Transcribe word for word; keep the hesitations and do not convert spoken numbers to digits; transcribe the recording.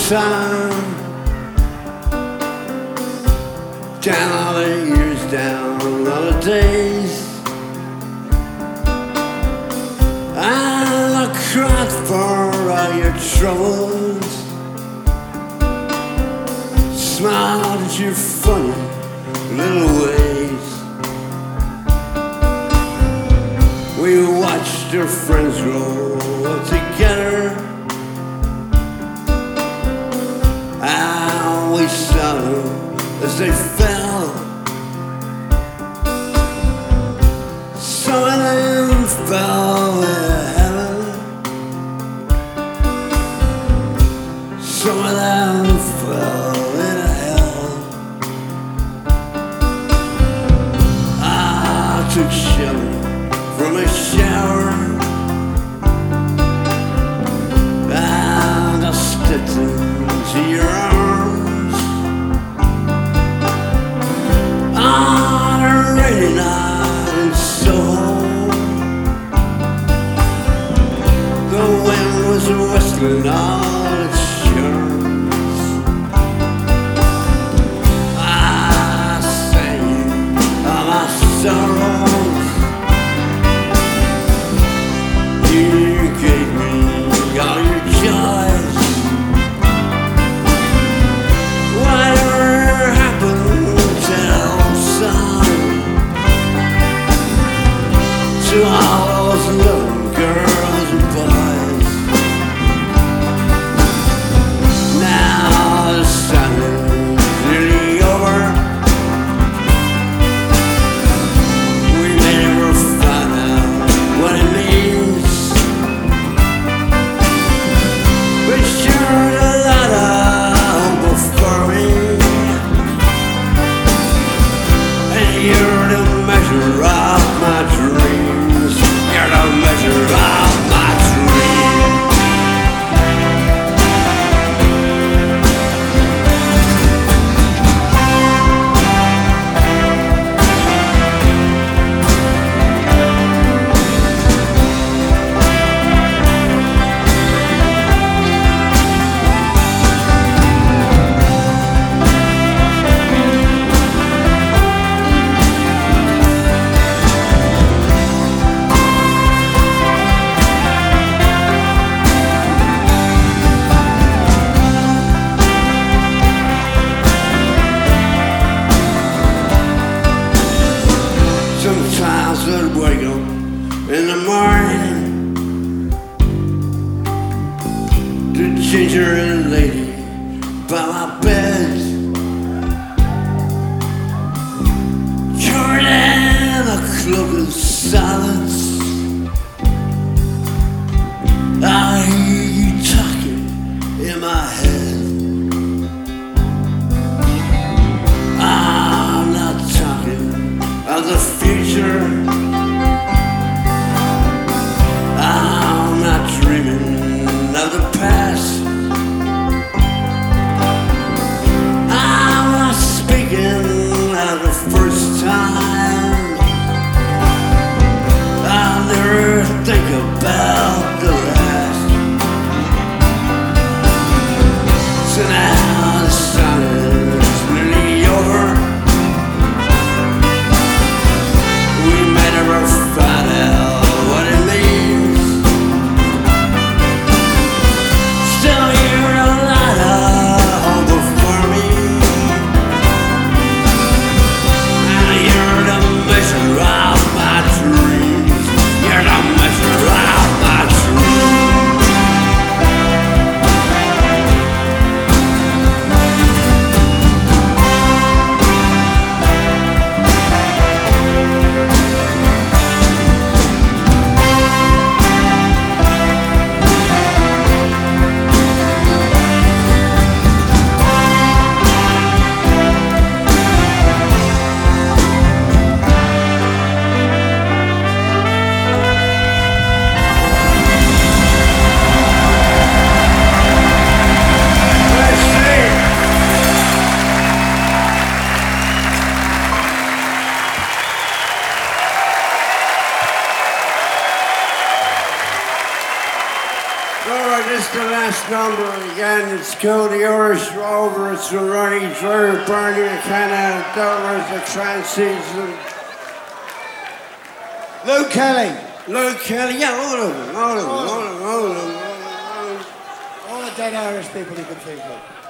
time, down all the years, down all the days. I cried for all your troubles, smiled at your funny little ways. We watched our friends grow up together, and we saw them as they fell. Some of them fell into heaven, some of them fell into hell. I took shelter from a shower, and I stepped into your arms on a rainy night in Soho. The wind was whistling all its charms. I sang you all my sorrows. You gave me all your joys. Whatever happened to old son, to all those little girls and boys? Now the sun is nearly over. We may never find out what it means, but sure a lot of hope for me, and you're the measure of my dreams. You're the measure of my dreams. Sometimes I'd wake up in the morning to ginger and lady by my bed, covered in a cloak of silence. I hear you talking in my head. I'm not talking of the future, I'm not dreaming of the past. I'm not speaking of the first time. I'll never think about the last. So now the sun is nearly over. We may never find out what it means, the last number again. It's called The Irish Rover. It's the running through Bernie McKenna, Dover's the Trans-Season. Luke Kelly. Luke Kelly, yeah, all of them, all of them, all of them, all of them, all of them. All the dead Irish people you can think of.